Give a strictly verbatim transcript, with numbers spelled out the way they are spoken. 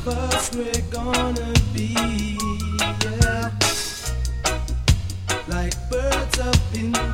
us we're gonna be, yeah, like birds up in